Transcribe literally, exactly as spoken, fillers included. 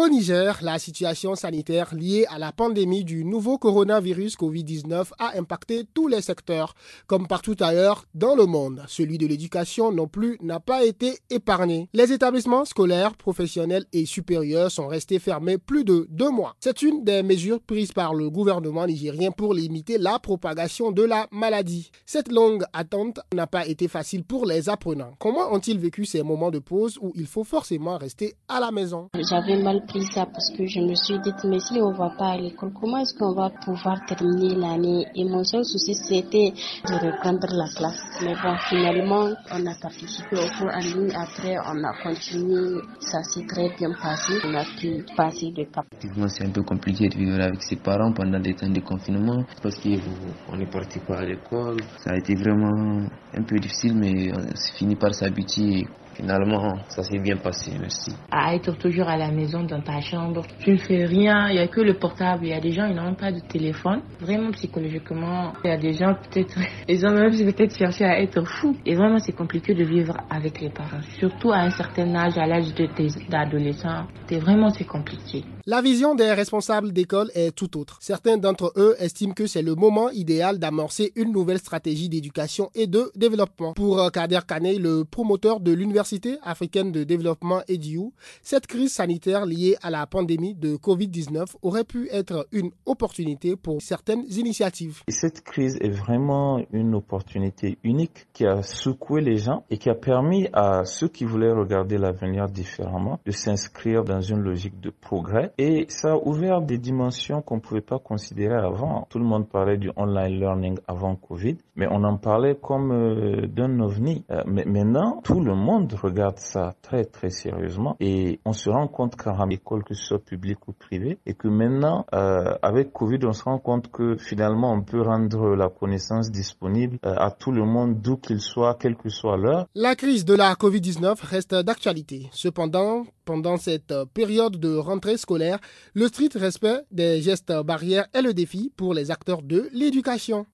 Au Niger, la situation sanitaire liée à la pandémie du nouveau coronavirus covid dix-neuf a impacté tous les secteurs. Comme partout ailleurs dans le monde, celui de l'éducation non plus n'a pas été épargné. Les établissements scolaires, professionnels et supérieurs sont restés fermés plus de deux mois. C'est une des mesures prises par le gouvernement nigérien pour limiter la propagation de la maladie. Cette longue attente n'a pas été facile pour les apprenants. Comment ont-ils vécu ces moments de pause où il faut forcément rester à la maison? J'avais mal pris ça parce que je me suis dit, mais si on ne va pas à l'école, comment est-ce qu'on va pouvoir terminer l'année? Et mon seul souci, c'était de reprendre la classe. Mais bon, finalement, on a participé au cours en ligne. Après, on a continué. Ça s'est très bien passé. On a pu passer de cap. Effectivement, c'est un peu compliqué de vivre avec ses parents pendant des temps de confinement parce qu'on est parti pas à l'école. Ça a été vraiment un peu difficile, mais on s'est fini par s'habituer. Finalement, ça s'est bien passé, merci. À être toujours à la maison, dans ta chambre, tu ne fais rien, il n'y a que le portable. Il y a des gens, ils n'ont pas de téléphone. Vraiment, psychologiquement, il y a des gens, peut-être, ils ont même peut-être cherché à être fous. Et vraiment, c'est compliqué de vivre avec les parents. Surtout à un certain âge, à l'âge de tes adolescents. C'est vraiment, c'est compliqué. La vision des responsables d'école est tout autre. Certains d'entre eux estiment que c'est le moment idéal d'amorcer une nouvelle stratégie d'éducation et de développement. Pour Kader Kanei, le promoteur de l'Université africaine de développement E D U, cette crise sanitaire liée à la pandémie de covid dix-neuf aurait pu être une opportunité pour certaines initiatives. Et cette crise est vraiment une opportunité unique qui a secoué les gens et qui a permis à ceux qui voulaient regarder l'avenir différemment de s'inscrire dans une logique de progrès. Et ça a ouvert des dimensions qu'on ne pouvait pas considérer avant. Tout le monde parlait du online learning avant Covid, mais on en parlait comme euh, d'un ovni. Euh, mais maintenant, tout le monde regarde ça très très sérieusement et on se rend compte qu'à l'école, que ce soit publique ou privée, et que maintenant, euh, avec Covid, on se rend compte que finalement, on peut rendre la connaissance disponible euh, à tout le monde, d'où qu'il soit, quelle que soit l'heure. La crise de la covid dix-neuf reste d'actualité. Cependant, pendant cette période de rentrée scolaire, le strict respect des gestes barrières est le défi pour les acteurs de l'éducation.